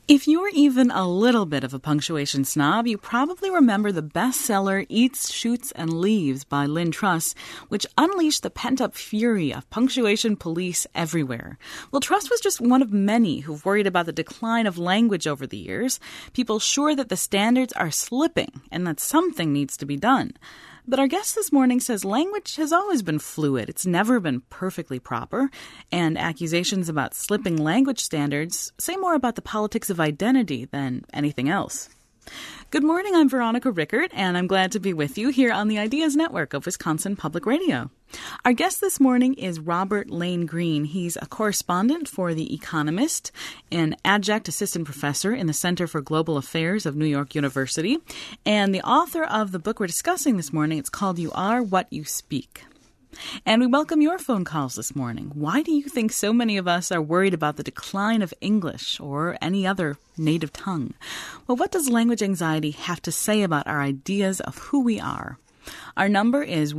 If you're even a little bit of a punctuation snob, you probably remember the bestseller Eats, Shoots, and Leaves by Lynn Truss, which unleashed the pent-up fury of punctuation police everywhere. Well, Truss was just one of many who've worried about the decline of language over the years, people sure that the standards are slipping and that something needs to be done. But our guest this morning says language has always been fluid. It's never been perfectly proper. And accusations about slipping language standards say more about the politics of identity than anything else. Good morning, I'm Veronica Rickert, and I'm glad to be with you here on the Ideas Network of Wisconsin Public Radio. Our guest this morning is Robert Lane Greene. He's a correspondent for The Economist, an adjunct assistant professor in the Center for Global Affairs of New York University, and the author of the book we're discussing this morning. It's called You Are What You Speak. And we welcome your phone calls this morning. Why do you think so many of us are worried about the decline of English or any other native tongue? Well, what does language anxiety have to say about our ideas of who we are? Our number is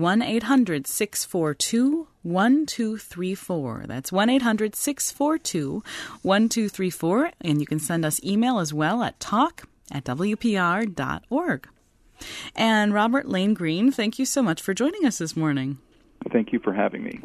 1-800-642-1234. That's 1-800-642-1234. And you can send us email as well at talk@wpr.org. And Robert Lane Greene, thank you so much for joining us this morning. Thank you for having me.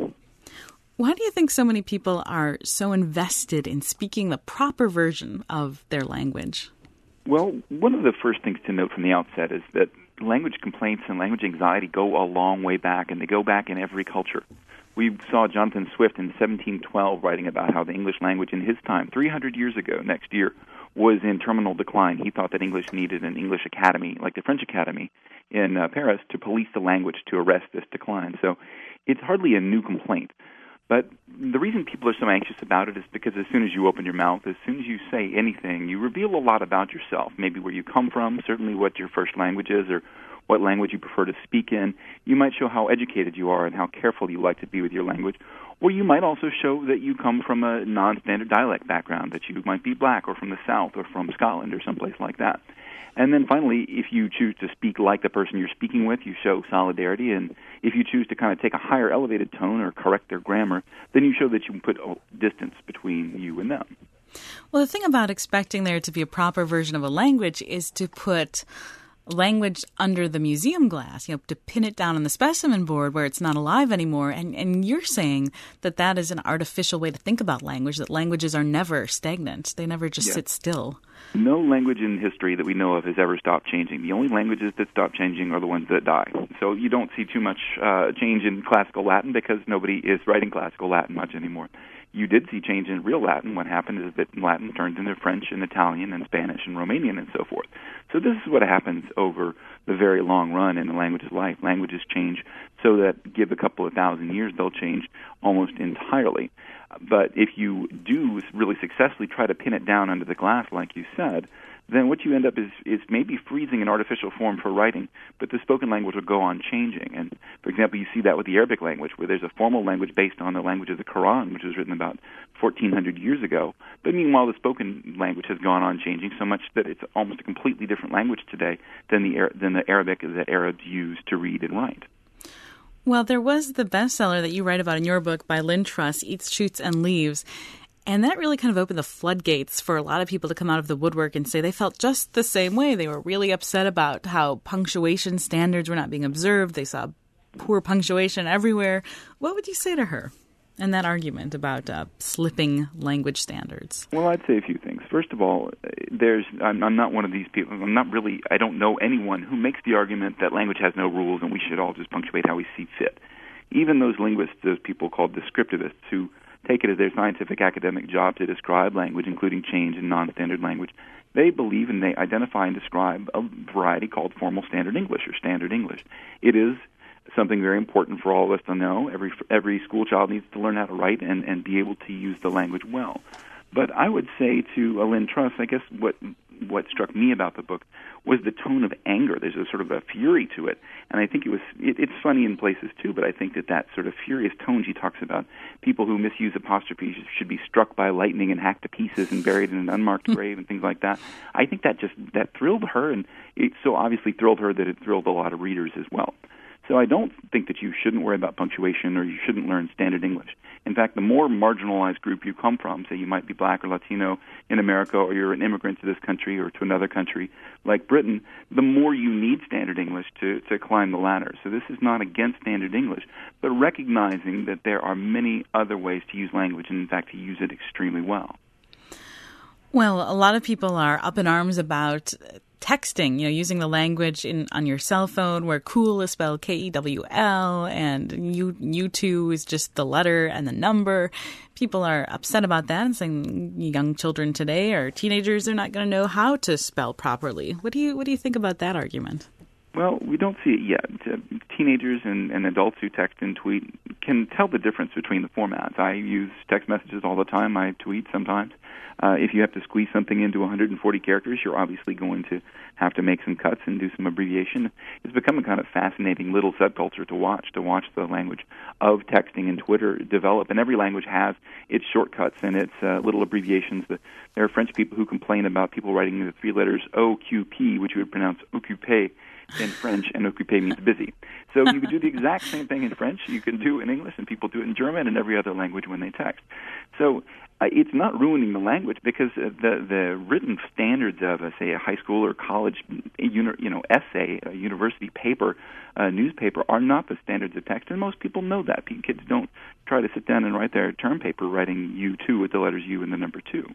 Why do you think so many people are so invested in speaking the proper version of their language? Well, one of the first things to note from the outset is that language complaints and language anxiety go a long way back, and they go back in every culture. We saw Jonathan Swift in 1712 writing about how the English language in his time, 300 years ago next year, was in terminal decline. He thought that English needed an English academy, like the French Academy in Paris, to police the language to arrest this decline. So it's hardly a new complaint. But the reason people are so anxious about it is because as soon as you open your mouth, as soon as you say anything, you reveal a lot about yourself, maybe where you come from, certainly what your first language is, or what language you prefer to speak in. You might show how educated you are and how careful you like to be with your language. Or you might also show that you come from a non-standard dialect background, that you might be black or from the South or from Scotland or someplace like that. And then finally, if you choose to speak like the person you're speaking with, you show solidarity. And if you choose to kind of take a higher elevated tone or correct their grammar, then you show that you can put a distance between you and them. Well, the thing about expecting there to be a proper version of a language is to put language under the museum glass, to pin it down on the specimen board where it's not alive anymore. And you're saying that that is an artificial way to think about language, that languages are never stagnant. They never just sit still. No language in history that we know of has ever stopped changing. The only languages that stop changing are the ones that die. So you don't see too much change in classical Latin because nobody is writing classical Latin much anymore. You did see change in real Latin. What happened is that Latin turned into French and Italian and Spanish and Romanian and so forth. So this is what happens over the very long run in the language's life. Languages change so that give a couple of thousand years, they'll change almost entirely. But if you do really successfully try to pin it down under the glass, like you said, then what you end up is maybe freezing an artificial form for writing, but the spoken language will go on changing. And, for example, you see that with the Arabic language, where there's a formal language based on the language of the Quran, which was written about 1,400 years ago. But meanwhile, the spoken language has gone on changing so much that it's almost a completely different language today than the Arabic that Arabs use to read and write. Well, there was the bestseller that you write about in your book by Lynn Truss, Eats, Shoots, and Leaves. And that really kind of opened the floodgates for a lot of people to come out of the woodwork and say they felt just the same way. They were really upset about how punctuation standards were not being observed. They saw poor punctuation everywhere. What would you say to her in that argument about slipping language standards? Well, I'd say a few things. First of all, I'm not one of these people. I don't know anyone who makes the argument that language has no rules and we should all just punctuate how we see fit. Even those linguists, those people called descriptivists, who take it as their scientific academic job to describe language, including change in non-standard language, they believe and they identify and describe a variety called formal standard English or standard English. It is something very important for all of us to know. Every school child needs to learn how to write and be able to use the language well. But I would say to Lynn Truss, I guess what struck me about the book was the tone of anger. There's a sort of a fury to it. And I think it's funny in places too, but I think that sort of furious tone she talks about, people who misuse apostrophes should be struck by lightning and hacked to pieces and buried in an unmarked grave and things like that. I think that thrilled her, and it so obviously thrilled her that it thrilled a lot of readers as well. So I don't think that you shouldn't worry about punctuation or you shouldn't learn standard English. In fact, the more marginalized group you come from, say you might be black or Latino in America, or you're an immigrant to this country or to another country like Britain, the more you need standard English to climb the ladder. So this is not against standard English, but recognizing that there are many other ways to use language, and in fact to use it extremely well. Well, a lot of people are up in arms about texting, using the language on your cell phone where cool is spelled Kewl and U2 is just the letter and the number. People are upset about that and saying young children today or teenagers are not going to know how to spell properly. What do you think about that argument? Well, we don't see it yet. Teenagers and adults who text and tweet can tell the difference between the formats. I use text messages all the time. I tweet sometimes. If you have to squeeze something into 140 characters, you're obviously going to have to make some cuts and do some abbreviation. It's become a kind of fascinating little subculture to watch the language of texting and Twitter develop. And every language has its shortcuts and its little abbreviations. There are French people who complain about people writing the three letters OQP, which you would pronounce occupé in French, and occupé means busy. So you can do the exact same thing in French, you can do it in English, and people do it in German and every other language when they text. So it's not ruining the language because the written standards of, say, a high school or college essay, a university paper, newspaper, are not the standards of text, and most people know that. Kids don't try to sit down and write their term paper writing U2 with the letters U and the number 2.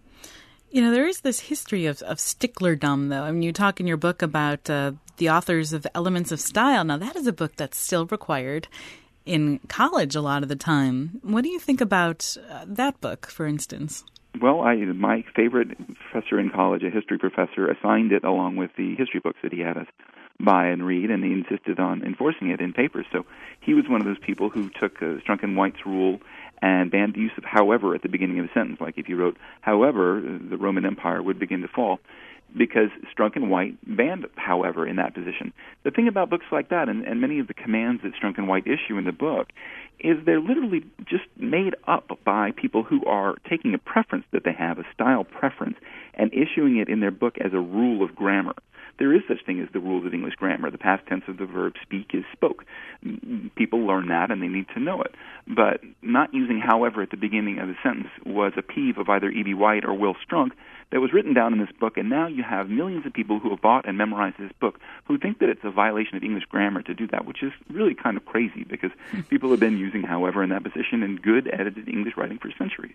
There is this history of sticklerdom, though. I mean, you talk in your book about the authors of Elements of Style. Now, that is a book that's still required in college a lot of the time. What do you think about that book, for instance? Well, my favorite professor in college, a history professor, assigned it along with the history books that he had us buy and read, and he insisted on enforcing it in papers. So he was one of those people who took Strunk and White's rule and banned the use of however at the beginning of a sentence. Like if you wrote, however, the Roman Empire would begin to fall, because Strunk and White banned however in that position. The thing about books like that, and many of the commands that Strunk and White issue in the book, is they're literally just made up by people who are taking a preference that they have, a style preference, and issuing it in their book as a rule of grammar. There is such thing as the rules of English grammar. The past tense of the verb speak is spoke. People learn that and they need to know it. But not using however at the beginning of a sentence was a peeve of either E.B. White or Will Strunk that was written down in this book, and now you have millions of people who have bought and memorized this book who think that it's a violation of English grammar to do that, which is really kind of crazy because people have been using however in that position in good edited English writing for centuries.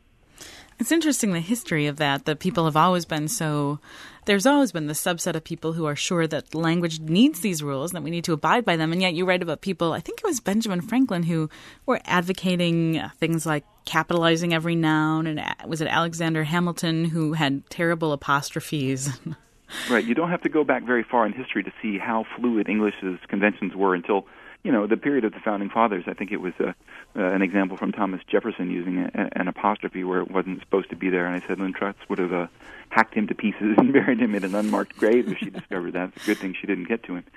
It's interesting, the history of that people have always been there's always been this subset of people who are sure that language needs these rules, that we need to abide by them. And yet you write about people, I think it was Benjamin Franklin, who were advocating things like capitalizing every noun. And was it Alexander Hamilton who had terrible apostrophes? Right. You don't have to go back very far in history to see how fluid English's conventions were until the period of the Founding Fathers. I think it was an example from Thomas Jefferson using an apostrophe where it wasn't supposed to be there, and I said Lynn Truss would have hacked him to pieces and buried him in an unmarked grave if she discovered that. It's a good thing she didn't get to him.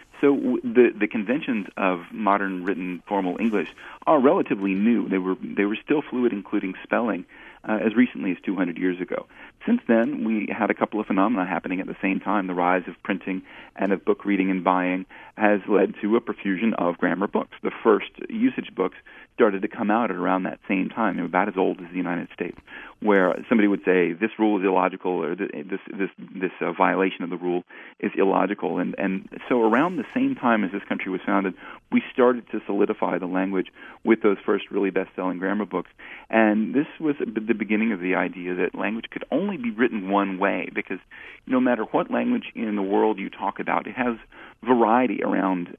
So the conventions of modern written formal English are relatively new. They were still fluid, including spelling, as recently as 200 years ago. Since then, we had a couple of phenomena happening at the same time. The rise of printing and of book reading and buying has led to a profusion of grammar books. The first usage books started to come out at around that same time. They were about as old as the United States, where somebody would say this rule is illogical, or this violation of the rule is illogical. And so around the same time as this country was founded, we started to solidify the language with those first really best-selling grammar books. And this was the beginning of the idea that language could only be written one way, because no matter what language in the world you talk about, it has variety around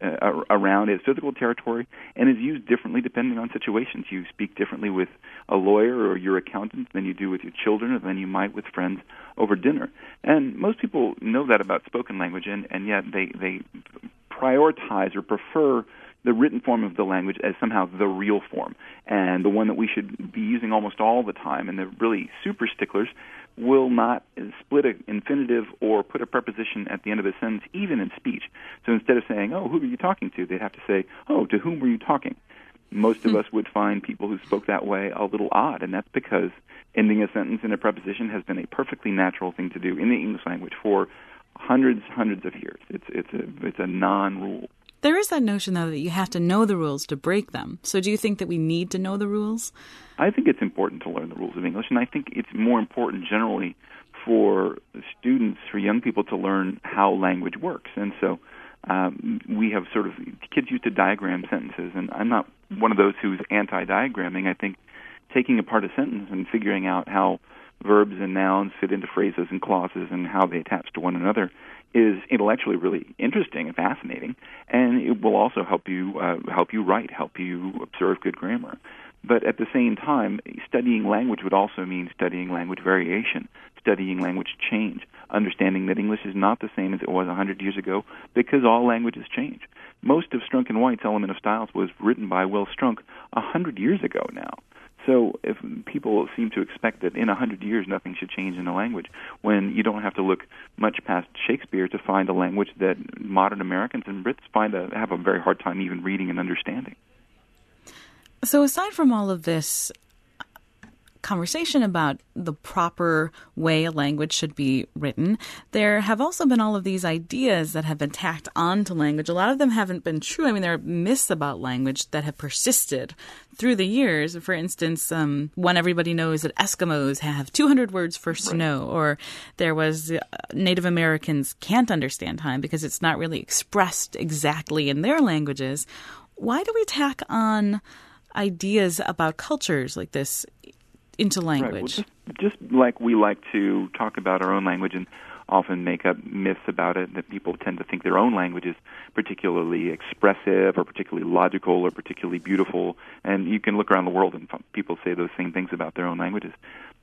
its physical territory and is used differently depending on situations. You speak differently with a lawyer or your accountant than you do with your children or than you might with friends over dinner. And most people know that about spoken language, and yet they prioritize or prefer the written form of the language as somehow the real form, and the one that we should be using almost all the time. And the really super sticklers will not split an infinitive or put a preposition at the end of a sentence, even in speech. So instead of saying, oh, who are you talking to, they'd have to say, oh, to whom were you talking? Most of us would find people who spoke that way a little odd, and that's because ending a sentence in a preposition has been a perfectly natural thing to do in the English language for hundreds of years. It's a non-rule. There is that notion, though, that you have to know the rules to break them. So do you think that we need to know the rules? I think it's important to learn the rules of English, and I think it's more important generally for students, for young people, to learn how language works. And so we have sort of, kids used to diagram sentences, and I'm not one of those who's anti-diagramming. I think taking apart a sentence and figuring out how verbs and nouns fit into phrases and clauses and how they attach to one another is intellectually really interesting and fascinating, and it will also help you write, help you observe good grammar. But at the same time, studying language would also mean studying language variation, studying language change, understanding that English is not the same as it was 100 years ago because all languages change. Most of Strunk and White's Element of Styles was written by Will Strunk 100 years ago now. So if people seem to expect that in 100 years nothing should change in a language, when you don't have to look much past Shakespeare to find a language that modern Americans and Brits have a very hard time even reading and understanding. So aside from all of this conversation about the proper way a language should be written, there have also been all of these ideas that have been tacked onto language. A lot of them haven't been true. I mean, there are myths about language that have persisted through the years. For instance, one everybody knows that Eskimos have 200 words for snow, or there was Native Americans can't understand time because it's not really expressed exactly in their languages. Why do we tack on ideas about cultures like this into language? Right. Well, just like we like to talk about our own language and often make up myths about it, that people tend to think their own language is particularly expressive or particularly logical or particularly beautiful, and you can look around the world and people say those same things about their own languages.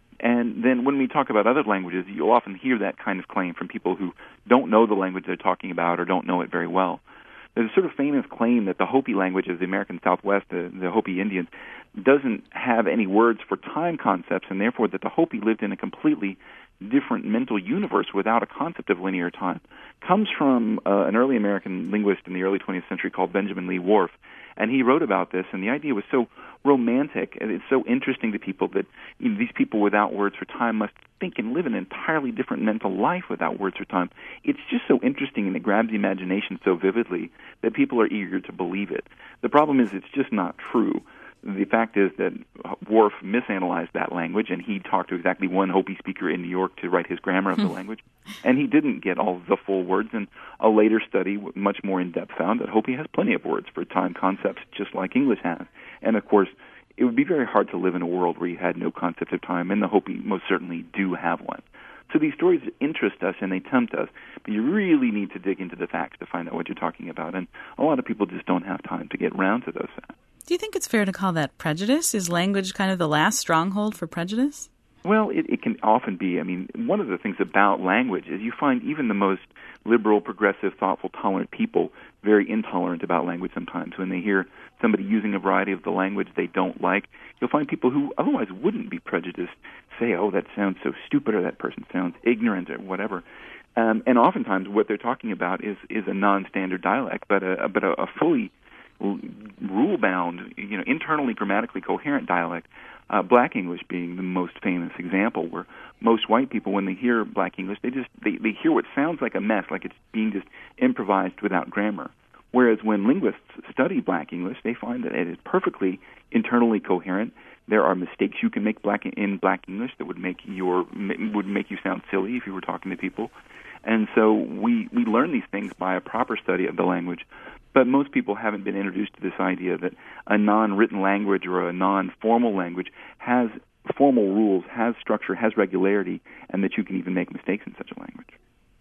And then when we talk about other languages, you'll often hear that kind of claim from people who don't know the language they're talking about or don't know it very well. There's a sort of famous claim that the Hopi language of the American Southwest, the Hopi Indians, doesn't have any words for time concepts, and therefore that the Hopi lived in a completely different mental universe without a concept of linear time. Comes from an early American linguist in the early 20th century called Benjamin Lee Whorf, and he wrote about this, and the idea was so romantic, and it's so interesting to people that these people without words for time must think and live an entirely different mental life without words for time. It's just so interesting, and it grabs the imagination so vividly that people are eager to believe it. The problem is it's just not true. The fact is that Whorf misanalyzed that language, and he talked to exactly one Hopi speaker in New York to write his grammar of the language, and he didn't get all the full words. And a later study, much more in-depth, found that Hopi has plenty of words for time concepts, just like English has. And, of course, it would be very hard to live in a world where you had no concept of time, and the Hopi most certainly do have one. So these stories interest us and they tempt us, but you really need to dig into the facts to find out what you're talking about, and a lot of people just don't have time to get around to those facts. Do you think it's fair to call that prejudice? Is language kind of the last stronghold for prejudice? Well, it can often be. I mean, one of the things about language is you find even the most liberal, progressive, thoughtful, tolerant people very intolerant about language sometimes. When they hear somebody using a variety of the language they don't like, you'll find people who otherwise wouldn't be prejudiced say, oh, that sounds so stupid, or that person sounds ignorant, or whatever. And oftentimes what they're talking about is a non-standard dialect, but a fully rule-bound, internally grammatically coherent dialect. Black English being the most famous example, where most white people, when they hear Black English, they hear what sounds like a mess, like it's being just improvised without grammar. Whereas when linguists study Black English, they find that it is perfectly internally coherent. There are mistakes you can make in Black English that would make you sound silly if you were talking to people. And so we learn these things by a proper study of the language. But most people haven't been introduced to this idea that a non-written language or a non-formal language has formal rules, has structure, has regularity, and that you can even make mistakes in such a language.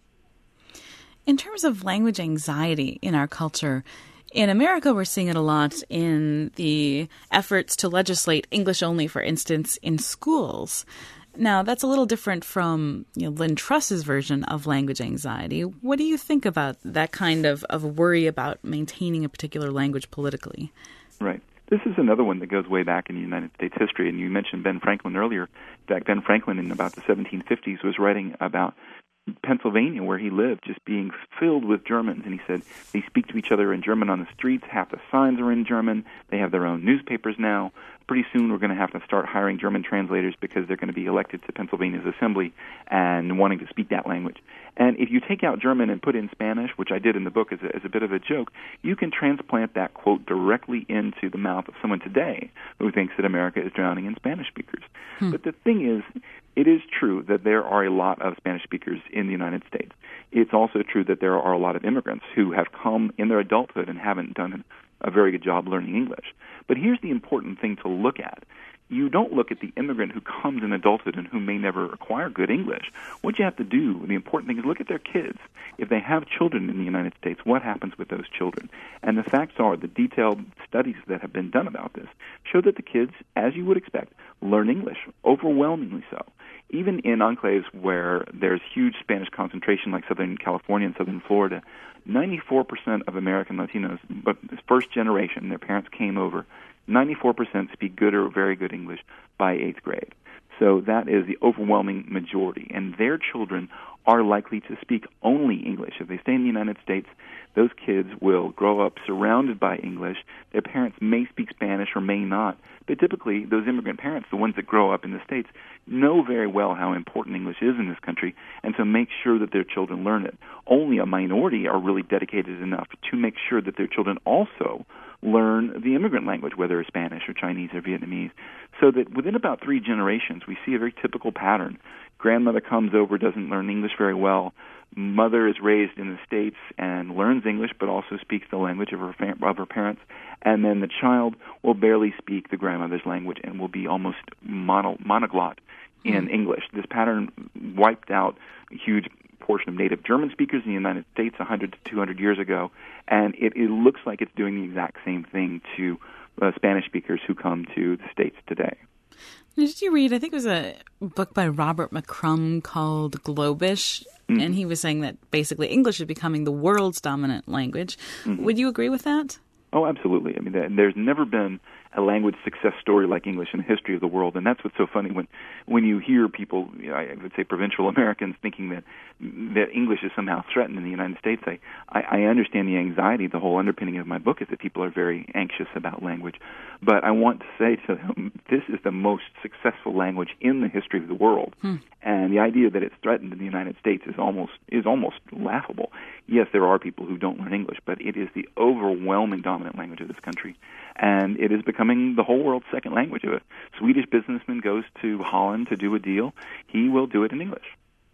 In terms of language anxiety in our culture, in America, we're seeing it a lot in the efforts to legislate English only, for instance, in schools. Now, that's a little different from Lynn Truss's version of language anxiety. What do you think about that kind of worry about maintaining a particular language politically? Right. This is another one that goes way back in United States history, and you mentioned Ben Franklin earlier. In fact, Ben Franklin in about the 1750s was writing about Pennsylvania, where he lived, just being filled with Germans. And he said they speak to each other in German on the streets. Half the signs are in German. They have their own newspapers now. Pretty soon we're going to have to start hiring German translators because they're going to be elected to Pennsylvania's assembly and wanting to speak that language. And if you take out German and put in Spanish, which I did in the book as a bit of a joke, you can transplant that quote directly into the mouth of someone today who thinks that America is drowning in Spanish speakers. But the thing is, it is true that there are a lot of Spanish speakers in the United States. It's also true that there are a lot of immigrants who have come in their adulthood and haven't done a very good job learning English. But here's the important thing to look at. You don't look at the immigrant who comes in adulthood and who may never acquire good English. What you have to do, the important thing is look at their kids. If they have children in the United States, what happens with those children? And the facts are, the detailed studies that have been done about this show that the kids, as you would expect, learn English, overwhelmingly so. Even in enclaves where there's huge Spanish concentration like Southern California and Southern Florida, 94% of American Latinos, but first generation, their parents came over, 94% speak good or very good English by 8th grade. So that is the overwhelming majority. And their children are likely to speak only English. If they stay in the United States, those kids will grow up surrounded by English. Their parents may speak Spanish or may not. But typically, those immigrant parents, the ones that grow up in the States, know very well how important English is in this country, and so make sure that their children learn it. Only a minority are really dedicated enough to make sure that their children also learn the immigrant language, whether it's Spanish or Chinese or Vietnamese, so that within about 3 generations, we see a very typical pattern. Grandmother comes over, doesn't learn English very well. Mother is raised in the States and learns English, but also speaks the language of her parents. And then the child will barely speak the grandmother's language and will be almost monoglot in English. This pattern wiped out a huge portion of native German speakers in the United States 100 to 200 years ago, and it looks like it's doing the exact same thing to Spanish speakers who come to the States today. Did you read, I think it was a book by Robert McCrum called Globish, and he was saying that basically English is becoming the world's dominant language. Would you agree with that? Oh, absolutely. I mean, there's never been a language success story like English in the history of the world, and that's what's so funny when you hear people, I would say provincial Americans, thinking that English is somehow threatened in the United States. I understand the anxiety. The whole underpinning of my book is that people are very anxious about language, but I want to say to them, this is the most successful language in the history of the world, and the idea that it's threatened in the United States is almost laughable. Yes, there are people who don't learn English, but it is the overwhelming dominant language of this country, and it is becoming the whole world's second language. If a Swedish businessman goes to Holland to do a deal, he will do it in English.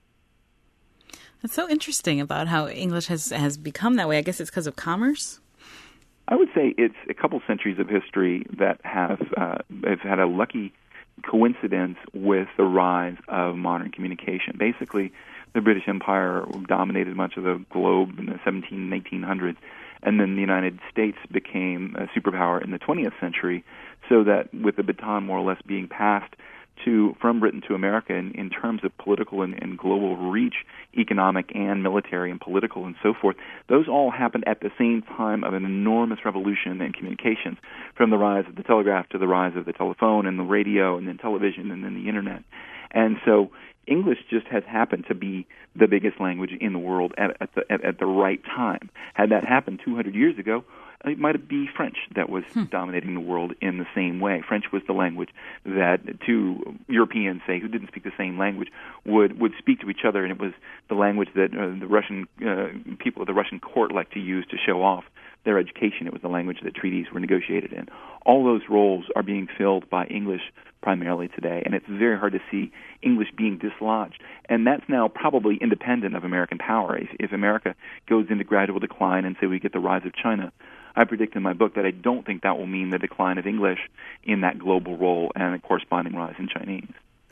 That's so interesting about how English has become that way. I guess it's because of commerce? I would say it's a couple centuries of history that have had a lucky coincidence with the rise of modern communication. Basically, the British Empire dominated much of the globe in the 1800s, and then the United States became a superpower in the 20th century, so that with the baton more or less being passed from Britain to America in terms of political and global reach, economic and military and political and so forth, those all happened at the same time of an enormous revolution in communications, from the rise of the telegraph to the rise of the telephone and the radio and then television and then the Internet. And so English just has happened to be the biggest language in the world at the right time. Had that happened 200 years ago, it might be French that was dominating the world in the same way. French was the language that two Europeans, say, who didn't speak the same language, would speak to each other, and it was the language that the Russian people of the Russian court liked to use to show off their education. It was the language that treaties were negotiated in. All those roles are being filled by English primarily today, and it's very hard to see English being dislodged. And that's now probably independent of American power. If America goes into gradual decline and say we get the rise of China, I predict in my book that I don't think that will mean the decline of English in that global role and a corresponding rise in Chinese.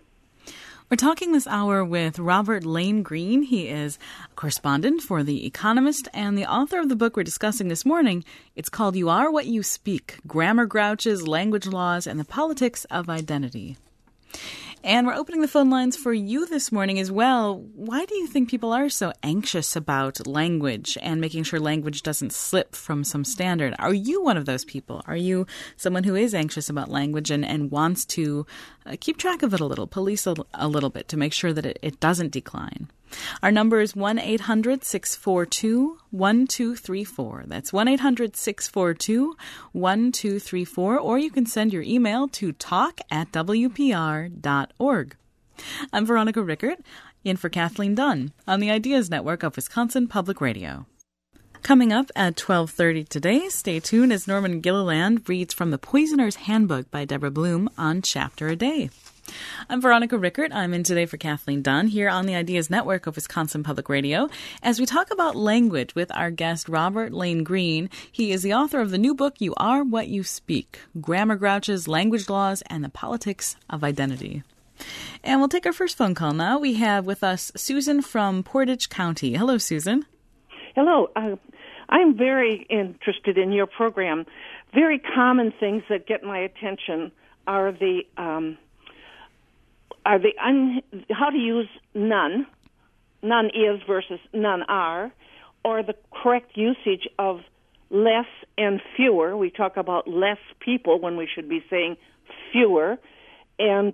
We're talking this hour with Robert Lane Greene. He is a correspondent for The Economist and the author of the book we're discussing this morning. It's called You Are What You Speak, Grammar Grouches, Language Laws, and the Politics of Identity. And we're opening the phone lines for you this morning as well. Why do you think people are so anxious about language and making sure language doesn't slip from some standard? Are you one of those people? Are you someone who is anxious about language and wants to keep track of it a little, police a little bit to make sure that it doesn't decline? Our number is 1-800-642-1234. That's 1-800-642-1234. Or you can send your email to talk@wpr.org. I'm Veronica Rickert. in for Kathleen Dunn on the Ideas Network of Wisconsin Public Radio. Coming up at 12:30 today, stay tuned as Norman Gilliland reads from The Poisoner's Handbook by Deborah Bloom on Chapter a Day. I'm Veronica Rickert. I'm in today for Kathleen Dunn here on the Ideas Network of Wisconsin Public Radio as we talk about language with our guest Robert Lane Green. He is the author of the new book, You Are What You Speak, Grammar Grouches, Language Laws, and the Politics of Identity. And we'll take our first phone call now. We have with us Susan from Portage County. Hello, Susan. Hello. I'm very interested in your program. Very common things that get my attention are how to use none is versus none are, or the correct usage of less and fewer. We talk about less people when we should be saying fewer. And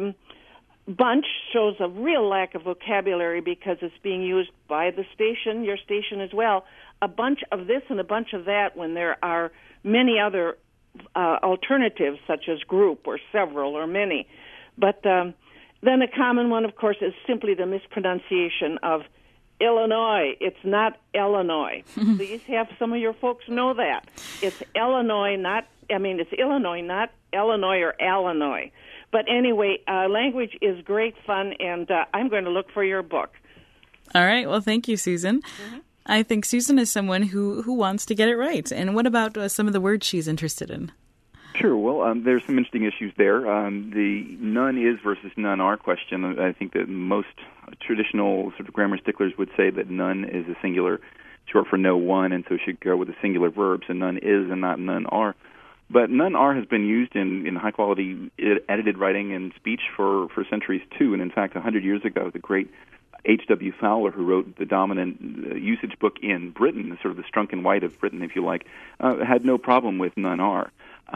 bunch shows a real lack of vocabulary because it's being used by the station, your station as well. A bunch of this and a bunch of that when there are many other alternatives such as group or several or many. But then a common one, of course, is simply the mispronunciation of Illinois. It's not Illinois. Please have some of your folks know that. It's Illinois, it's Illinois, not Illinois or Illinois. But anyway, language is great fun, and I'm going to look for your book. All right. Well, thank you, Susan. Mm-hmm. I think Susan is someone who wants to get it right. And what about some of the words she's interested in? Sure. Well, there's some interesting issues there. The none is versus none are question, I think that most traditional sort of grammar sticklers would say that none is a singular, short for no one, and so should go with a singular verb, so none is and not none are. But none are has been used in high-quality edited writing and speech for centuries, too. And in fact, 100 years ago, the great H.W. Fowler, who wrote the dominant usage book in Britain, sort of the Strunk and White of Britain, if you like, had no problem with none are.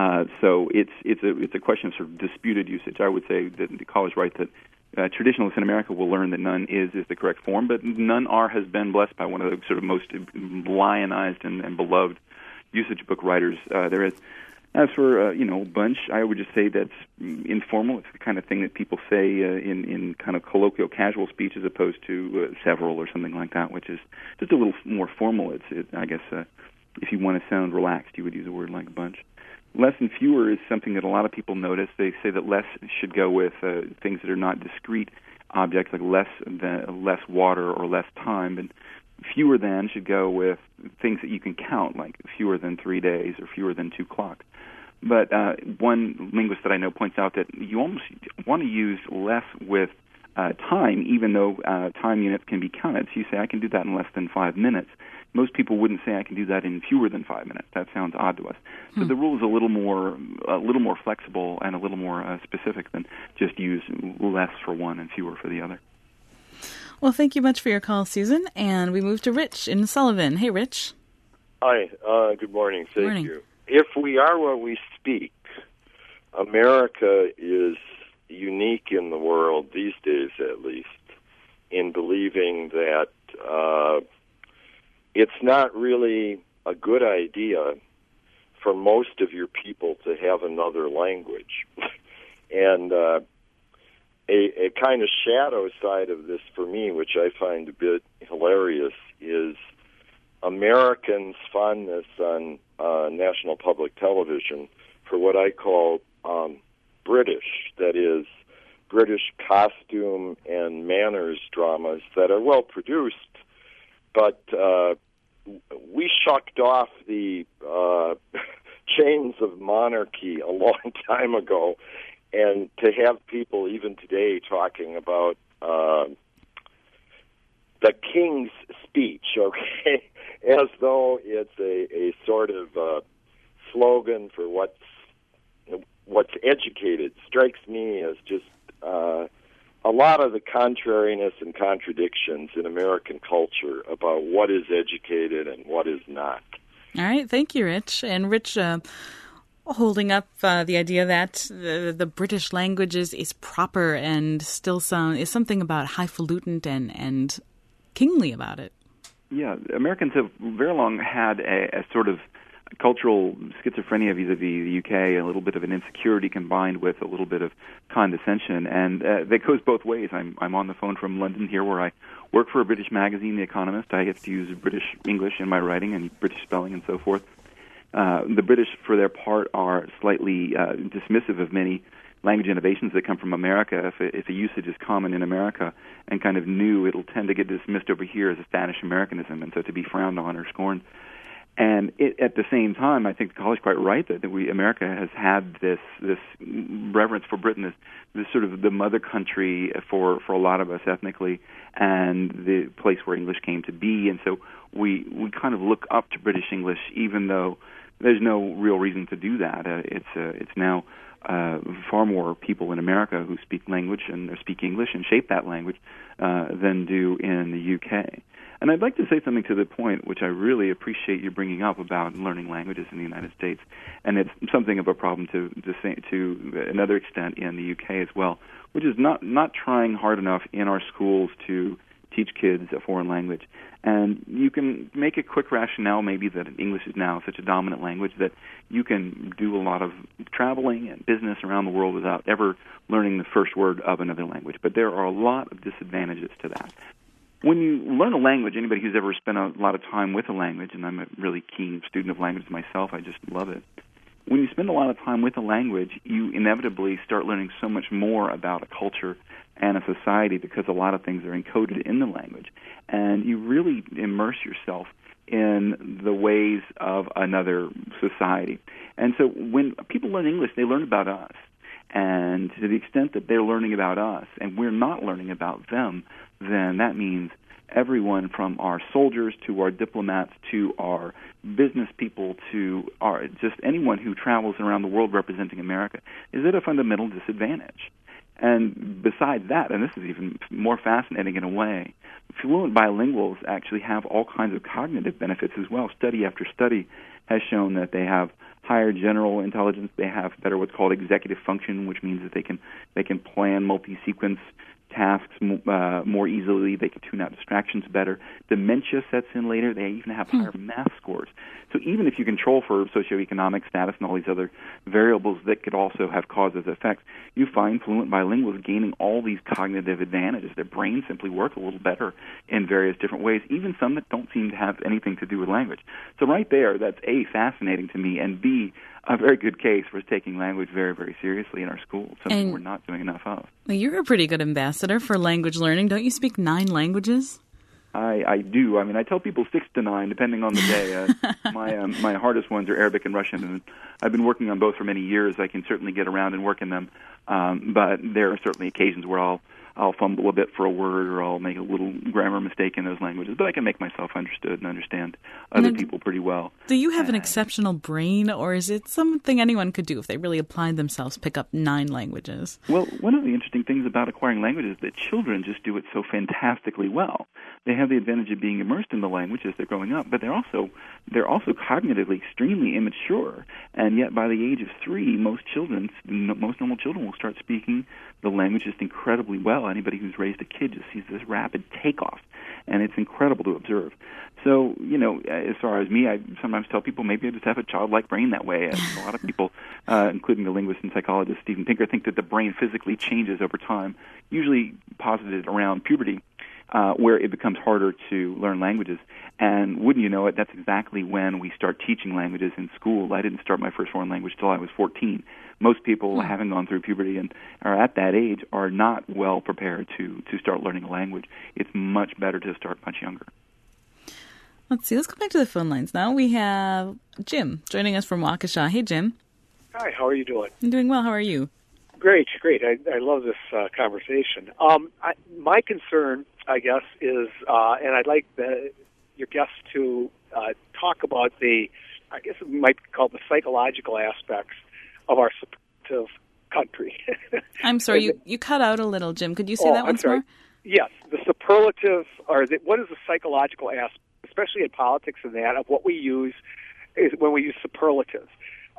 So it's a question of sort of disputed usage. I would say that the college right that traditionalists in America will learn that none is the correct form, but none are has been blessed by one of the sort of most lionized and beloved usage book writers there is. As for bunch, I would just say that's informal. It's the kind of thing that people say in kind of colloquial, casual speech, as opposed to several or something like that, which is just a little more formal. I guess if you want to sound relaxed, you would use a word like bunch. Less and fewer is something that a lot of people notice. They say that less should go with things that are not discrete objects, like less water or less time, and fewer than should go with things that you can count, like fewer than 3 days or fewer than 2 clocks. But one linguist that I know points out that you almost want to use less with time, even though time units can be counted. So you say, I can do that in less than 5 minutes. Most people wouldn't say I can do that in fewer than 5 minutes. That sounds odd to us. So the rule is a little more flexible and a little more specific than just use less for one and fewer for the other. Well, thank you much for your call, Susan. And we move to Rich in Sullivan. Hey, Rich. Hi. Good morning. Thank you. If we are what we speak, America is unique in the world, these days at least, in believing that it's not really a good idea for most of your people to have another language. And a kind of shadow side of this for me, which I find a bit hilarious, is Americans' fondness on national public television for what I call British, that is, British costume and manners dramas that are well produced, but we shucked off the chains of monarchy a long time ago, and to have people even today talking about the King's speech, okay, as though it's a sort of slogan for what's educated, strikes me as just a lot of the contrariness and contradictions in American culture about what is educated and what is not. All right, thank you, Rich. And Rich, holding up the idea that the British language is proper and still is something about highfalutin and kingly about it. Yeah, Americans have very long had a sort of cultural schizophrenia vis-a-vis the UK, a little bit of an insecurity combined with a little bit of condescension, and that goes both ways. I'm on the phone from London here, where I work for a British magazine, The Economist. I have to use British English in my writing and British spelling and so forth. The British, for their part, are slightly dismissive of many language innovations that come from America. If a usage is common in America and kind of new, it'll tend to get dismissed over here as a Spanish Americanism, and so to be frowned on or scorned. And at the same time, I think the college is quite right that America has had this reverence for Britain, this sort of the mother country for a lot of us ethnically, and the place where English came to be. And so we kind of look up to British English, even though there's no real reason to do that. It's now far more people in America who speak language and speak English and shape that language than do in the UK. And I'd like to say something to the point which I really appreciate you bringing up about learning languages in the United States, and it's something of a problem to another extent in the UK as well, which is not trying hard enough in our schools to teach kids a foreign language. And you can make a quick rationale maybe that English is now such a dominant language that you can do a lot of traveling and business around the world without ever learning the first word of another language. But there are a lot of disadvantages to that. When you learn a language, anybody who's ever spent a lot of time with a language, and I'm a really keen student of language myself, I just love it. When you spend a lot of time with a language, you inevitably start learning so much more about a culture and a society because a lot of things are encoded in the language. And you really immerse yourself in the ways of another society. And so when people learn English, they learn about us. And to the extent that they're learning about us and we're not learning about them, then that means everyone from our soldiers to our diplomats to our business people to our just anyone who travels around the world representing America is at a fundamental disadvantage. And besides that, and this is even more fascinating in a way, fluent bilinguals actually have all kinds of cognitive benefits as well. Study after study has shown that they have higher general intelligence, they have better what's called executive function, which means that they can plan multi-sequence tasks more easily. They can tune out distractions better. Dementia sets in later. They even have higher math scores. So even if you control for socioeconomic status and all these other variables that could also have causes effects, you find fluent bilinguals gaining all these cognitive advantages. Their brains simply work a little better in various different ways, even some that don't seem to have anything to do with language. So right there, that's A, fascinating to me, and B, a very good case for taking language very, very seriously in our schools, something we're not doing enough of. Well, you're a pretty good ambassador for language learning. Don't you speak 9 languages? I do. I mean, I tell people 6 to 9, depending on the day. My hardest ones are Arabic and Russian, and I've been working on both for many years. I can certainly get around and work in them, but there are certainly occasions where I'll fumble a bit for a word, or I'll make a little grammar mistake in those languages. But I can make myself understood and understand other people pretty well. Do you have an exceptional brain, or is it something anyone could do if they really applied themselves, pick up 9 languages? Well, one of the interesting things about acquiring languages is that children just do it so fantastically well. They have the advantage of being immersed in the language as they're growing up, but they're also cognitively extremely immature. And yet, by the age of 3, most normal children will start speaking the language just incredibly well. Anybody who's raised a kid just sees this rapid takeoff, and it's incredible to observe. So, as far as me, I sometimes tell people maybe I just have a childlike brain that way. And a lot of people, including the linguist and psychologist Steven Pinker, think that the brain physically changes over time, usually posited around puberty, where it becomes harder to learn languages. And wouldn't you know it, that's exactly when we start teaching languages in school. I didn't start my first foreign language till I was 14. Most people, having gone through puberty and are at that age, are not well prepared to start learning a language. It's much better to start much younger. Let's see. Let's go back to the phone lines now. We have Jim joining us from Waukesha. Hey, Jim. Hi, how are you doing? I'm doing well. How are you? Great. I love this conversation. My concern, I guess, is, and I'd like your guests to talk about I guess it might be called the psychological aspects of our supportive country. I'm sorry, you cut out a little, Jim. Could you say that once more? Yes, the superlative, what is the psychological aspect, especially in politics and that, of what we use is when we use superlatives.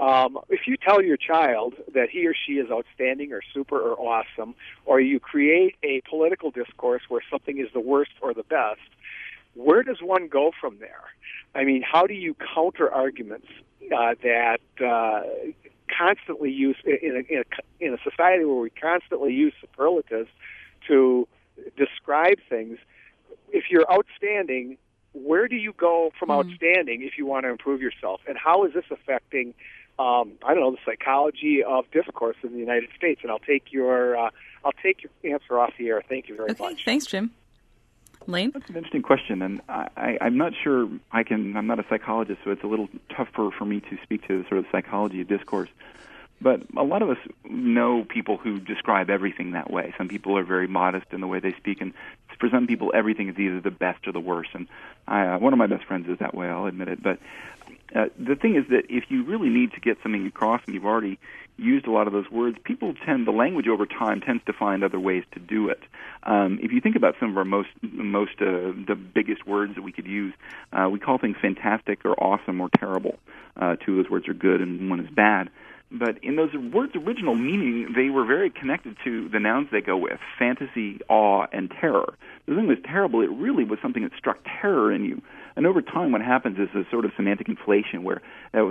If you tell your child that he or she is outstanding or super or awesome, or you create a political discourse where something is the worst or the best, where does one go from there? I mean, how do you counter arguments that constantly use in a society where we constantly use superlatives to describe things? If you're outstanding, where do you go from outstanding if you want to improve yourself? And how is this affecting, the psychology of discourse in the United States? And I'll take your answer off the air. Thank you very much. Okay, thanks, Jim. Lane? That's an interesting question, and I'm not sure I'm not a psychologist, so it's a little tougher for me to speak to the sort of psychology of discourse. But a lot of us know people who describe everything that way. Some people are very modest in the way they speak, and for some people, everything is either the best or the worst. And one of my best friends is that way, I'll admit it. But the thing is that if you really need to get something across and you've already used a lot of those words, the language over time tends to find other ways to do it. If you think about some of our the biggest words that we could use, we call things fantastic or awesome or terrible. Two of those words are good and one is bad. But in those words' original meaning, they were very connected to the nouns they go with: fantasy, awe, and terror. The thing was terrible. It really was something that struck terror in you. And over time, what happens is a sort of semantic inflation where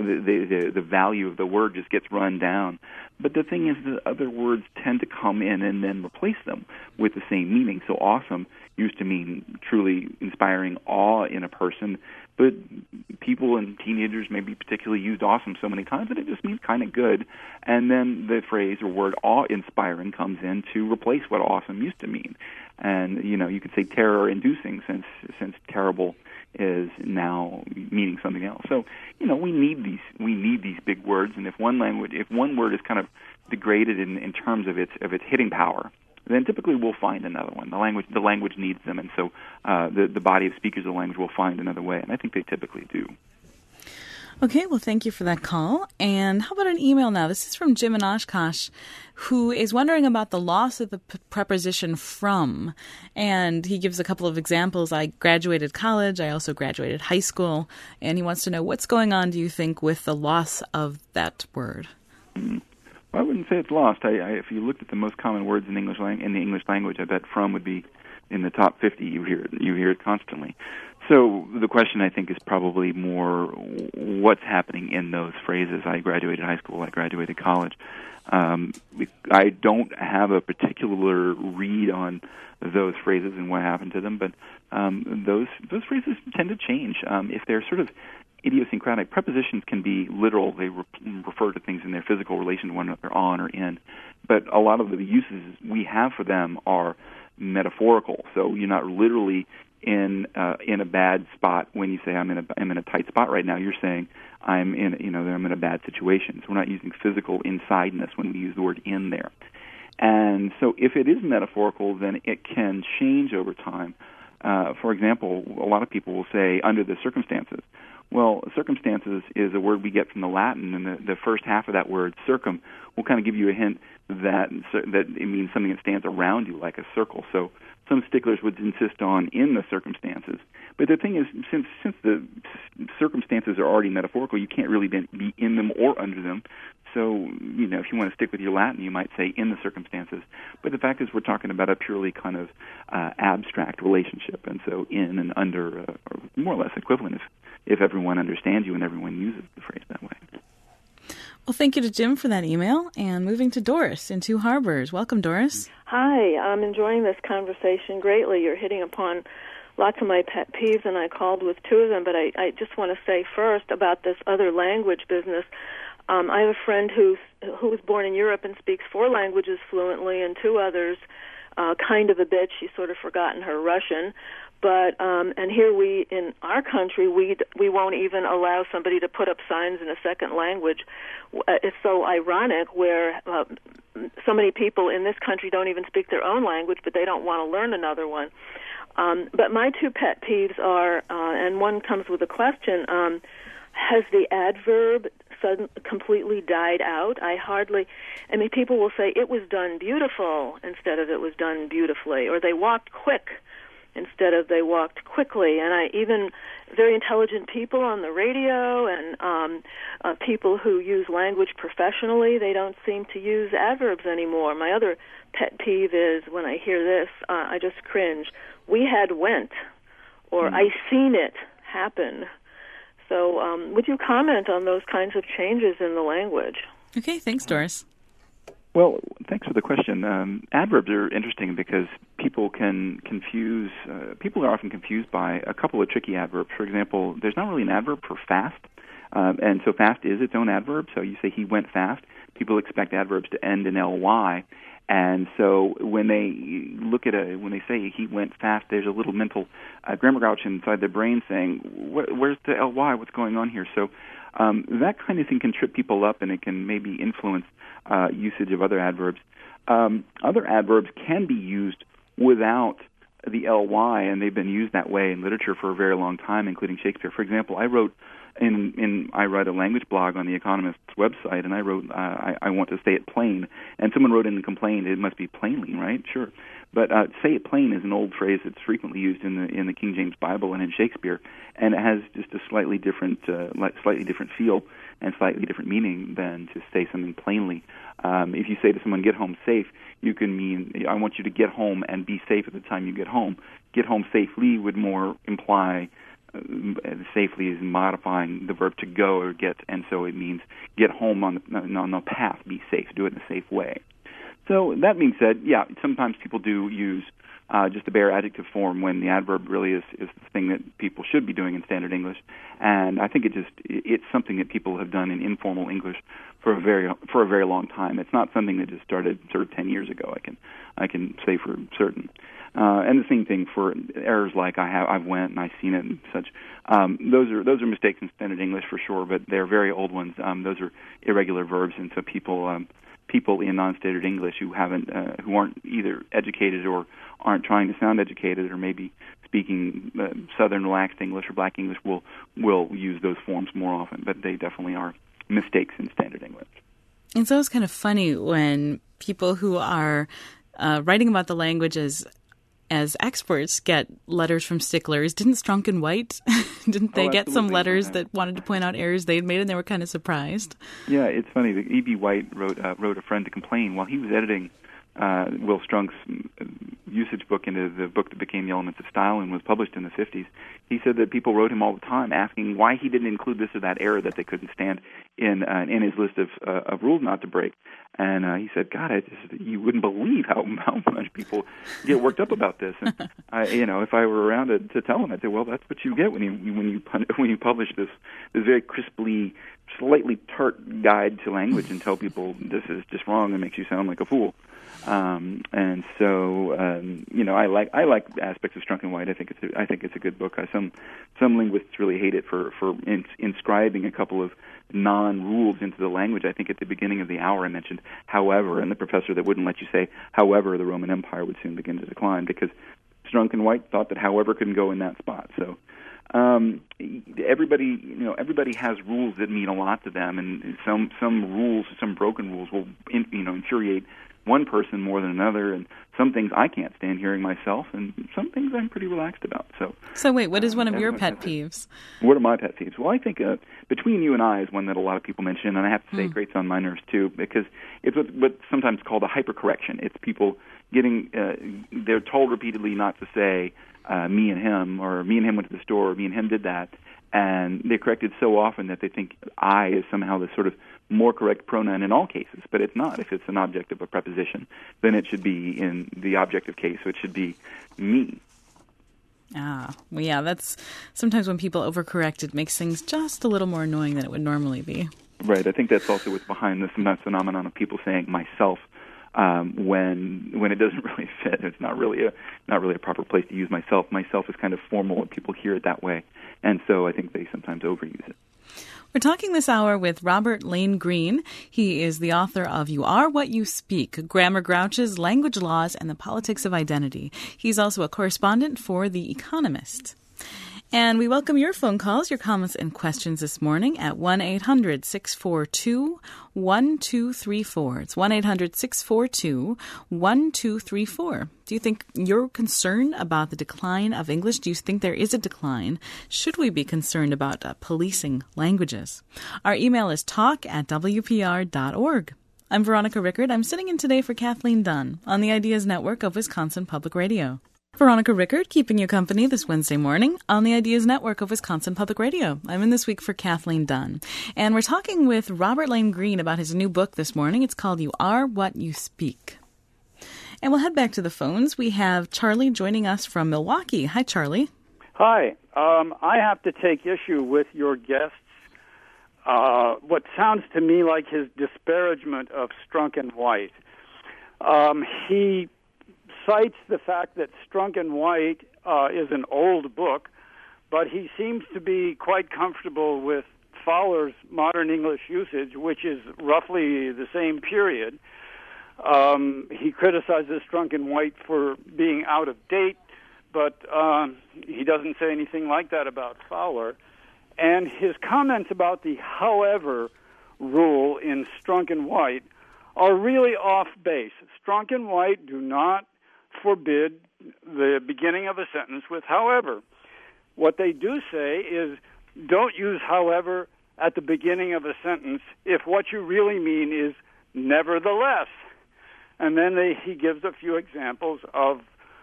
the value of the word just gets run down. But the thing is that other words tend to come in and then replace them with the same meaning. So awesome used to mean truly inspiring awe in a person, but people and teenagers maybe particularly used awesome so many times that it just means kind of good. And then the phrase or word awe-inspiring comes in to replace what awesome used to mean. And, you could say terror-inducing since terrible is now meaning something else. So, we need these big words, and if one word is kind of degraded in terms of its hitting power, then typically we'll find another one. The language needs them, and so the body of speakers of the language will find another way, and I think they typically do. Okay, well, thank you for that call. And how about an email now? This is from Jim in Oshkosh, who is wondering about the loss of the preposition from. And he gives a couple of examples. I graduated college. I also graduated high school. And he wants to know, what's going on, do you think, with the loss of that word? Well, I wouldn't say it's lost. If you looked at the most common words in the English language, I bet from would be in the top 50. You hear it constantly. So the question, I think, is probably more what's happening in those phrases. I graduated high school. I graduated college. I don't have a particular read on those phrases and what happened to them, but those phrases tend to change. If they're sort of idiosyncratic, prepositions can be literal. They refer to things in their physical relation to one another, on or in. But a lot of the uses we have for them are metaphorical. So you're not literally in a bad spot when you say I'm in a tight spot right now. You're saying I'm in a bad situation. So we're not using physical insideness when we use the word in there. And so if it is metaphorical, then it can change over time. For example, a lot of people will say under the circumstances. Well, circumstances is a word we get from the Latin, and the first half of that word, circum, will kind of give you a hint that it means something that stands around you like a circle. So some sticklers would insist on in the circumstances. But the thing is, since the circumstances are already metaphorical, you can't really be in them or under them. So, if you want to stick with your Latin, you might say in the circumstances. But the fact is we're talking about a purely kind of abstract relationship. And so in and under are more or less equivalent if everyone understands you and everyone uses the phrase that way. Well, thank you to Jim for that email. And moving to Doris in Two Harbors. Welcome, Doris. Hi, I'm enjoying this conversation greatly. You're hitting upon lots of my pet peeves, and I called with two of them. But I just want to say first about this other language business. I have a friend who was born in Europe and speaks 4 languages fluently, and 2 others kind of a bit. She's sort of forgotten her Russian. But and here in our country, we won't even allow somebody to put up signs in a second language. It's so ironic where so many people in this country don't even speak their own language, but they don't want to learn another one. But my 2 pet peeves are, and one comes with a question, has the adverb completely died out? People will say it was done beautiful instead of it was done beautifully, or they walked quick instead of they walked quickly. And even very intelligent people on the radio and people who use language professionally, they don't seem to use adverbs anymore. My other pet peeve is when I hear this, I just cringe. We had went, or I seen it happen. So would you comment on those kinds of changes in the language? Okay, thanks, Doris. Well, thanks for the question. Adverbs are interesting because people can confuse. People are often confused by a couple of tricky adverbs. For example, there's not really an adverb for fast, and so fast is its own adverb. So you say he went fast. People expect adverbs to end in ly, and so when they when they say he went fast, there's a little mental grammar grouch inside their brain saying, "Where's the ly? What's going on here?" So that kind of thing can trip people up, and it can maybe influence usage of other adverbs. Other adverbs can be used without the ly, and they've been used that way in literature for a very long time, including Shakespeare. For example, I wrote a language blog on The Economist's website, and I wrote I want to say it plain, and someone wrote in and complained it must be plainly, right? Sure, but say it plain is an old phrase that's frequently used in the King James Bible and in Shakespeare, and it has just a slightly different feel and slightly different meaning than to say something plainly. If you say to someone, "Get home safe," you can mean, "I want you to get home and be safe at the time you get home." Get home safely would more imply safely is modifying the verb to go or get, and so it means get home on the path, be safe, do it in a safe way. So that being said, yeah, sometimes people do use just a bare adjective form when the adverb really is the thing that people should be doing in standard English, and I think it's something that people have done in informal English for a very long time. It's not something that just started sort of 10 years ago. I can say for certain. And the same thing for errors like I've went and I've seen it and such. Those are mistakes in standard English for sure, but they're very old ones. Those are irregular verbs, and so people in non-standard English who aren't either educated or aren't trying to sound educated or maybe speaking Southern relaxed English or Black English will use those forms more often, but they definitely are mistakes in standard English. It's always kind of funny when people who are writing about the languages as experts get letters from sticklers. Didn't Strunk and White, didn't they get some letters that wanted to point out errors they'd made, and they were kind of surprised? Yeah, it's funny. E.B. White wrote A Friend to Complain while he was editing Will Strunk's usage book into the book that became The Elements of Style and was published in the 50s. He said that people wrote him all the time asking why he didn't include this or that error that they couldn't stand in his list of rules not to break. And he said, God, you wouldn't believe how much people get worked up about this. And if I were around to tell him, I'd say, well, that's what you get when you publish this very crisply, slightly tart guide to language and tell people this is just wrong and makes you sound like a fool. And so I like aspects of Strunk and White. I think it's a good book. Some linguists really hate it for inscribing a couple of non-rules into the language. I think at the beginning of the hour I mentioned however, and the professor that wouldn't let you say however the Roman Empire would soon begin to decline because Strunk and White thought that however couldn't go in that spot. So everybody has rules that mean a lot to them, and some rules, some broken rules will infuriate one person more than another, and some things I can't stand hearing myself, and some things I'm pretty relaxed about. So wait, what is one of your pet peeves? What are my pet peeves? Well, I think Between You and I is one that a lot of people mention, and I have to say it grates on my nerves too, because it's what's sometimes called a hypercorrection. It's people getting they're told repeatedly not to say me and him, or me and him went to the store, or me and him did that, and they're corrected so often that they think I is somehow the sort of more correct pronoun in all cases, but it's not. If it's an object of a preposition, then it should be in the objective case, so it should be me. Well, yeah, that's sometimes when people overcorrect, it makes things just a little more annoying than it would normally be. Right. I think that's also what's behind this phenomenon of people saying myself when it doesn't really fit. It's not really a proper place to use myself. Myself is kind of formal, and people hear it that way, and so I think they sometimes overuse it. We're talking this hour with Robert Lane Greene. He is the author of You Are What You Speak, Grammar Grouches, Language Laws, and the Politics of Identity. He's also a correspondent for The Economist. And we welcome your phone calls, your comments, and questions this morning at 1-800-642-1234. It's 1-800-642-1234. Do you think you're concerned about the decline of English? Do you think there is a decline? Should we be concerned about policing languages? Our email is talk@wpr.org. I'm Veronica Rickard. I'm sitting in today for Kathleen Dunn on the Ideas Network of Wisconsin Public Radio. Veronica Rickard, keeping you company this Wednesday morning on the Ideas Network of Wisconsin Public Radio. I'm in this week for Kathleen Dunn. And we're talking with Robert Lane Green about his new book this morning. It's called You Are What You Speak. And we'll head back to the phones. We have Charlie joining us from Milwaukee. Hi, Charlie. Hi. I have to take issue with your guest's, what sounds to me like his disparagement of Strunk and White. He cites the fact that Strunk and White is an old book, but he seems to be quite comfortable with Fowler's modern English usage, which is roughly the same period. He criticizes Strunk and White for being out of date, but he doesn't say anything like that about Fowler. And his comments about the however rule in Strunk and White are really off base. Strunk and White do not forbid the beginning of a sentence with however. What they do say is don't use however at the beginning of a sentence if what you really mean is nevertheless. And then he gives a few examples of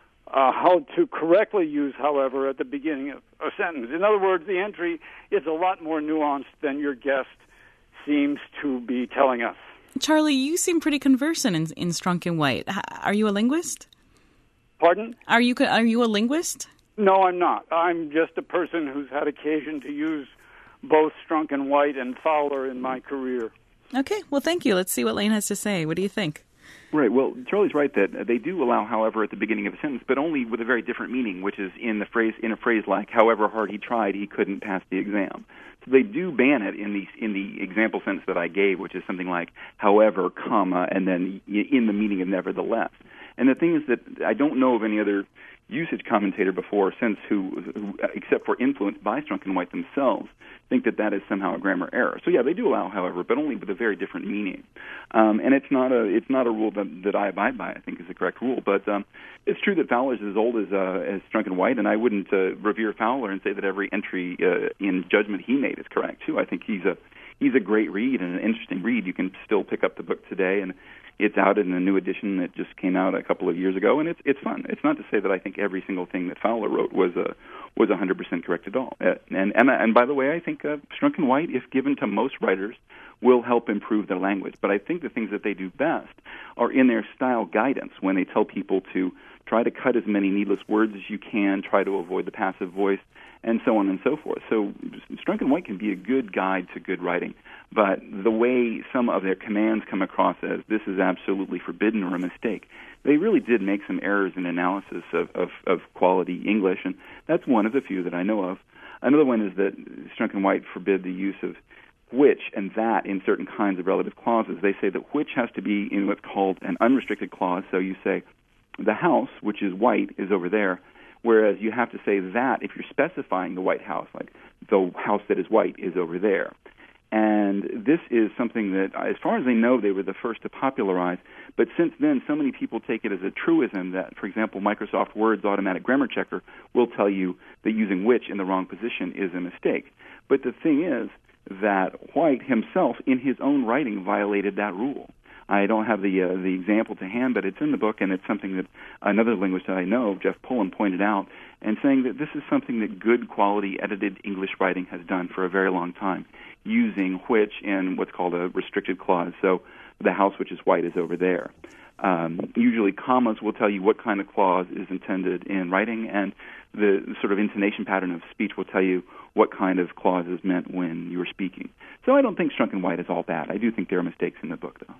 how to correctly use however at the beginning of a sentence. In other words, the entry is a lot more nuanced than your guest seems to be telling us. Charlie, you seem pretty conversant in Strunk and White. Are you a linguist? Pardon? Are you a linguist? No, I'm not. I'm just a person who's had occasion to use both Strunk and White and Fowler in my career. Okay, well, thank you. Let's see what Lane has to say. What do you think? Right. Well, Charlie's right that they do allow however at the beginning of a sentence, but only with a very different meaning, which is in a phrase like however hard he tried, he couldn't pass the exam. So they do ban it in the example sentence that I gave, which is something like however, comma, and then in the meaning of nevertheless. And the thing is that I don't know of any other usage commentator before or since who, except for influenced by Strunk and White themselves, think that is somehow a grammar error. So yeah, they do allow, however, but only with a very different meaning. And it's not a rule that I abide by. I think is the correct rule. But it's true that Fowler's as old as Strunk and White, and I wouldn't revere Fowler and say that every entry in judgment he made is correct too. I think he's a great read and an interesting read. You can still pick up the book today, and it's out in a new edition that just came out a couple of years ago, and it's fun. It's not to say that I think every single thing that Fowler wrote was 100% correct at all. And by the way, I think Strunk and White, if given to most writers, will help improve their language. But I think the things that they do best are in their style guidance, when they tell people to try to cut as many needless words as you can, try to avoid the passive voice, and so on and so forth. So Strunk and White can be a good guide to good writing, but the way some of their commands come across as this is absolutely forbidden or a mistake, they really did make some errors in analysis of quality English, and that's one of the few that I know of. Another one is that Strunk and White forbid the use of which and that in certain kinds of relative clauses. They say that which has to be in what's called an unrestricted clause, so you say the house, which is white, is over there, whereas you have to say that if you're specifying the White House, like the house that is white is over there. And this is something that, as far as I know, they were the first to popularize. But since then, so many people take it as a truism that, for example, Microsoft Word's automatic grammar checker will tell you that using which in the wrong position is a mistake. But the thing is that White himself, in his own writing, violated that rule. I don't have the example to hand, but it's in the book, and it's something that another linguist that I know, Jeff Pullen, pointed out, and saying that this is something that good quality edited English writing has done for a very long time, using which in what's called a restricted clause. So the house which is white is over there. Usually commas will tell you what kind of clause is intended in writing, and the sort of intonation pattern of speech will tell you what kind of clause is meant when you are speaking. So I don't think Strunk and White is all bad. I do think there are mistakes in the book, though.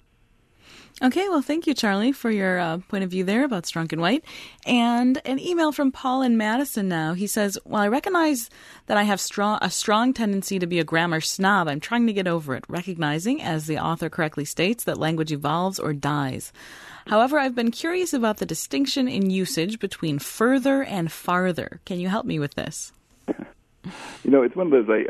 Okay, well, thank you, Charlie, for your point of view there about Strunk and White. And an email from Paul in Madison now. He says, "While I recognize that I have a strong tendency to be a grammar snob, I'm trying to get over it, recognizing, as the author correctly states, that language evolves or dies. However, I've been curious about the distinction in usage between further and farther. Can you help me with this?" You know, it's one of those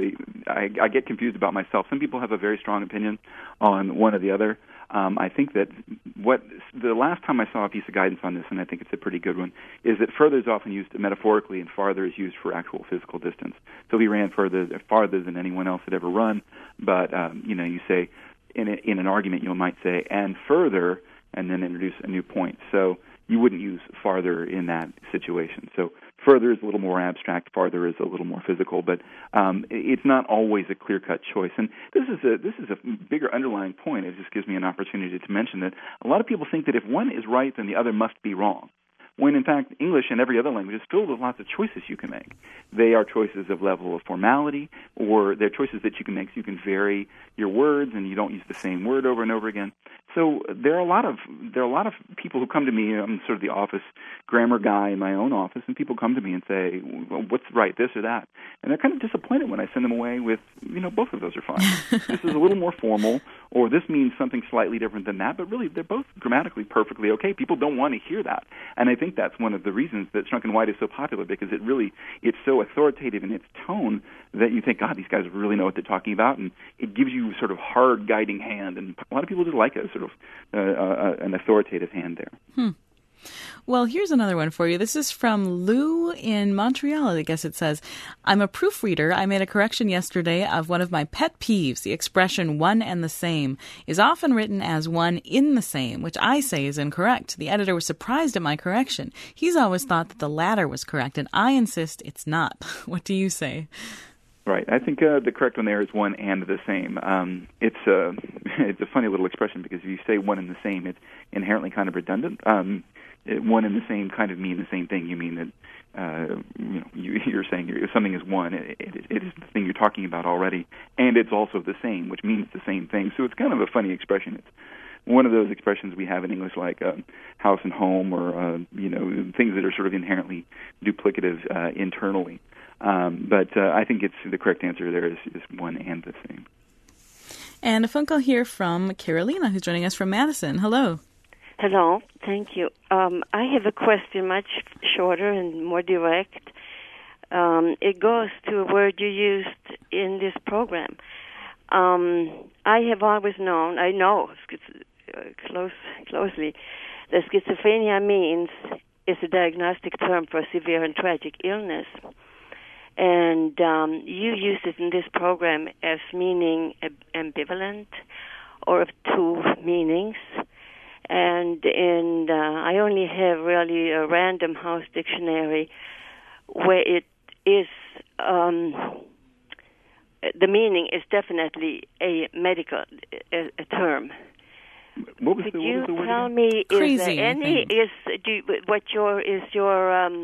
I get confused about myself. Some people have a very strong opinion on one or the other. I think that the last time I saw a piece of guidance on this, and I think it's a pretty good one, is that further is often used metaphorically and farther is used for actual physical distance. So he ran farther than anyone else had ever run, but you say in an argument you might say and further and then introduce a new point. So you wouldn't use farther in that situation. So further is a little more abstract, farther is a little more physical, but it's not always a clear-cut choice. And this is a bigger underlying point. It just gives me an opportunity to mention that a lot of people think that if one is right, then the other must be wrong, when in fact English and every other language is filled with lots of choices you can make. They are choices of level of formality, or they're choices that you can make so you can vary your words and you don't use the same word over and over again. So there are a lot of people who come to me. I'm sort of the office grammar guy in my own office, and people come to me and say, well, "What's right, this or that?" And they're kind of disappointed when I send them away with, both of those are fine. This is a little more formal, or this means something slightly different than that. But really, they're both grammatically perfectly okay. People don't want to hear that, and I think that's one of the reasons that Strunk and White is so popular, because it's so authoritative in its tone that you think, God, these guys really know what they're talking about, and it gives you sort of hard guiding hand, and a lot of people just like it, sort of an authoritative hand there. Well, here's another one for you. This is from Lou in Montreal, I guess it says. I'm a proofreader. I made a correction yesterday of one of my pet peeves. The expression one and the same is often written as one in the same, which I say is incorrect. The editor was surprised at my correction. He's always thought that the latter was correct, and I insist it's not. What do you say? Right. I think the correct one there is one and the same. It's a funny little expression, because if you say one and the same, it's inherently kind of redundant. One and the same kind of mean the same thing. You mean that you're saying if something is one, it is the thing you're talking about already, and it's also the same, which means the same thing. So it's kind of a funny expression. It's one of those expressions we have in English, like house and home, or things that are sort of inherently duplicative internally. But I think the correct answer there is one and the same. And a phone call here from Carolina, who's joining us from Madison. Hello. Hello. Thank you. I have a question much shorter and more direct. It goes to a word you used in this program. I have always known, I know closely, that schizophrenia means is a diagnostic term for a severe and tragic illness. And you use it in this program as meaning ambivalent, or of two meanings. And I only have really a Random House dictionary where it is, the meaning is definitely a medical a term. What was Could the you word tell again? me, Crazy, is there any, your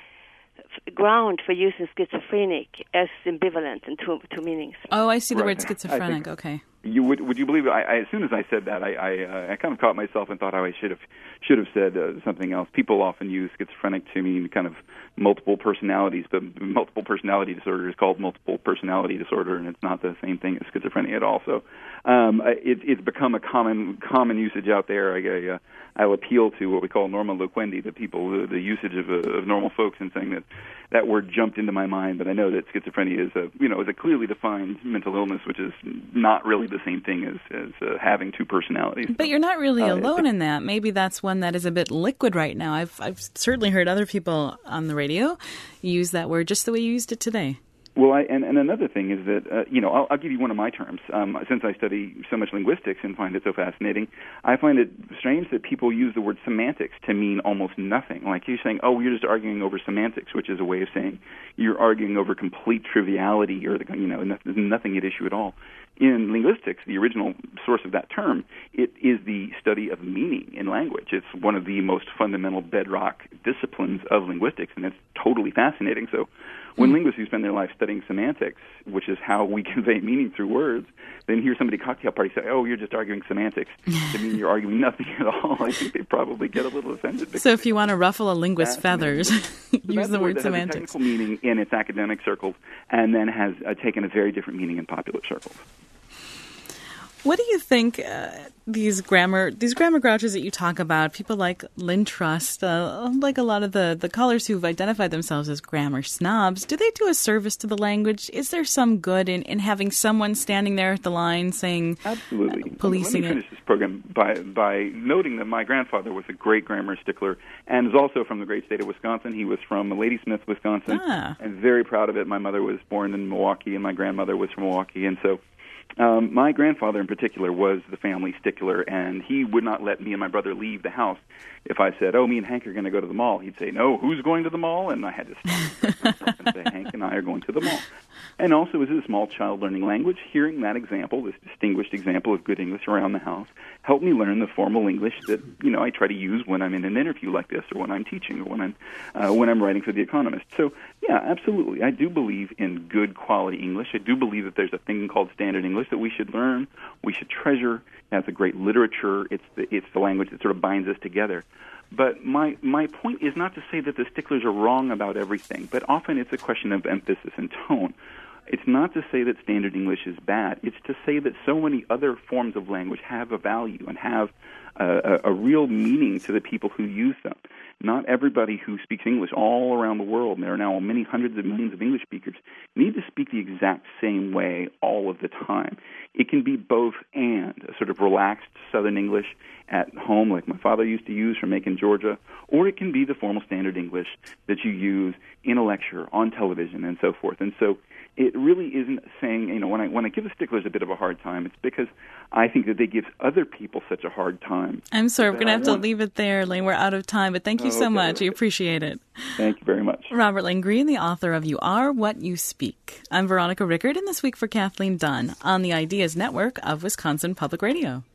ground for using schizophrenic as ambivalent in two meanings? Oh, I see the word Right. schizophrenic. Okay. Would you believe it? As soon as I said that, I kind of caught myself and thought I should have said something else. People often use schizophrenic to mean kind of multiple personalities, but multiple personality disorder is called multiple personality disorder, and it's not the same thing as schizophrenia at all. So it's become a common usage out there. I'll appeal to what we call norma loquendi, the people, the usage of normal folks, in saying that word jumped into my mind. But I know that schizophrenia is a clearly defined mental illness, which is not really the same thing as having two personalities. But you're not really alone in that. Maybe that's one that is a bit liquid right now. I've certainly heard other people on the radio use that word just the way you used it today. Well, and another thing is that, I'll give you one of my terms. Since I study so much linguistics and find it so fascinating, I find it strange that people use the word semantics to mean almost nothing. Like you're saying, oh, you're just arguing over semantics, which is a way of saying you're arguing over complete triviality, or there's nothing at issue at all. In linguistics, the original source of that term, it is the study of meaning in language. It's one of the most fundamental bedrock disciplines of linguistics, and it's totally fascinating. So when linguists who spend their life studying semantics, which is how we convey meaning through words, then hear somebody cocktail party say, oh, you're just arguing semantics, to mean you're arguing nothing at all. I think they probably get a little offended. So if you want to ruffle a linguist's feathers, use the word semantics. Has a technical meaning in its academic circles, and then has taken a very different meaning in popular circles. What do you think these grammar grouches that you talk about, people like Lynn Truss, like a lot of the callers who've identified themselves as grammar snobs, do they do a service to the language? Is there some good in having someone standing there at the line saying, absolutely, policing it? Let me finish this program by noting that my grandfather was a great grammar stickler and is also from the great state of Wisconsin. He was from Ladysmith, Wisconsin, and very proud of it. My mother was born in Milwaukee, and my grandmother was from Milwaukee, and so My grandfather in particular was the family stickler, and he would not let me and my brother leave the house. If I said, me and Hank are going to go to the mall, he'd say, no, who's going to the mall? And I had to stop and say, Hank and I are going to the mall. And also, as a small child learning language, hearing that example, this distinguished example of good English around the house, helped me learn the formal English that, I try to use when I'm in an interview like this, or when I'm teaching, or when I'm writing for The Economist. So, yeah, absolutely. I do believe in good quality English. I do believe that there's a thing called standard English that we should learn, we should treasure. It has a great literature. It's the language that sort of binds us together. But my point is not to say that the sticklers are wrong about everything, but often it's a question of emphasis and tone. It's not to say that standard English is bad. It's to say that so many other forms of language have a value and have a real meaning to the people who use them. Not everybody who speaks English all around the world, and there are now many hundreds of millions of English speakers, need to speak the exact same way all of the time. It can be both and, a sort of relaxed Southern English at home like my father used to use from Macon, Georgia, or it can be the formal standard English that you use in a lecture, on television, and so forth. And so it really isn't saying, when I give the sticklers a bit of a hard time, it's because I think that they give other people such a hard time. I'm sorry, we're going to have to leave it there, Lane. We're out of time, but thank you so much. We appreciate it. Thank you very much. Robert Lane Greene, the author of You Are What You Speak. I'm Veronica Rickard, and this week for Kathleen Dunn on the Ideas Network of Wisconsin Public Radio.